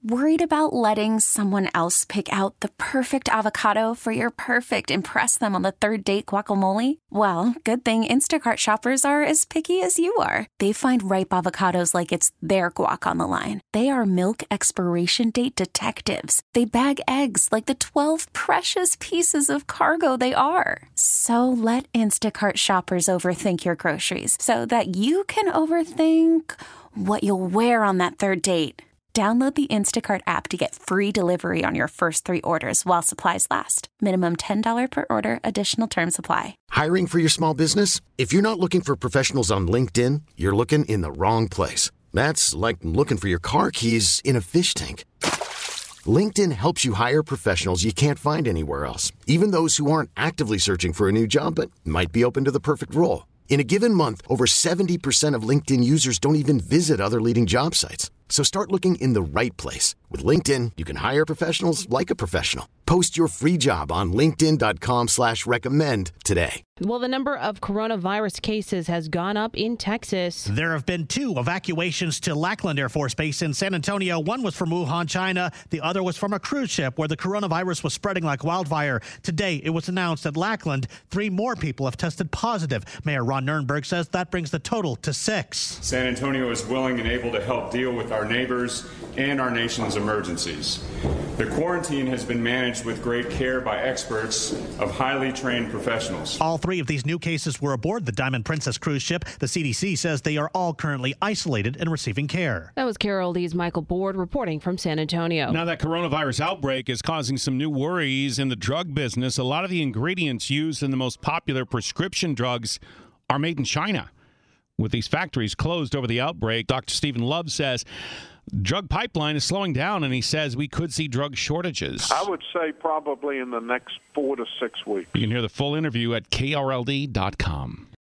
Worried about letting someone else pick out the perfect avocado for your perfect impress them on the third date guacamole? Well, good thing Instacart shoppers are as picky as you are. They find ripe avocados like it's their guac on the line. They are milk expiration date detectives. They bag eggs like the 12 precious pieces of cargo they are. So let Instacart shoppers overthink your groceries so that you can overthink what you'll wear on that third date. Download the Instacart app to get free delivery on your first 3 orders while supplies last. Minimum $10 per order. Additional terms apply. Hiring for your small business? If you're not looking for professionals on LinkedIn, you're looking in the wrong place. That's like looking for your car keys in a fish tank. LinkedIn helps you hire professionals you can't find anywhere else, even those who aren't actively searching for a new job but might be open to the perfect role. In a given month, over 70% of LinkedIn users don't even visit other leading job sites. So start looking in the right place. With LinkedIn, you can hire professionals like a professional. Post your free job on linkedin.com/recommend today. Well, the number of coronavirus cases has gone up in Texas. There have been 2 evacuations to Lackland Air Force Base in San Antonio. One was from Wuhan, China. The other was from a cruise ship where the coronavirus was spreading like wildfire. Today, it was announced at Lackland 3 more people have tested positive. Mayor Ron Nirenberg says that brings the total to 6. San Antonio is willing and able to help deal with our neighbors and our nation's emergencies. The quarantine has been managed with great care by experts of highly trained professionals. All 3 of these new cases were aboard the Diamond Princess cruise ship. The CDC says they are all currently isolated and receiving care. That was Carol Lee's Michael Board reporting from San Antonio. Now that coronavirus outbreak is causing some new worries in the drug business. A lot of the ingredients used in the most popular prescription drugs are made in China. With these factories closed over the outbreak, Dr. Stephen Love says drug pipeline is slowing down, and he says we could see drug shortages. I would say probably in the next 4 to 6 weeks. You can hear the full interview at KRLD.com.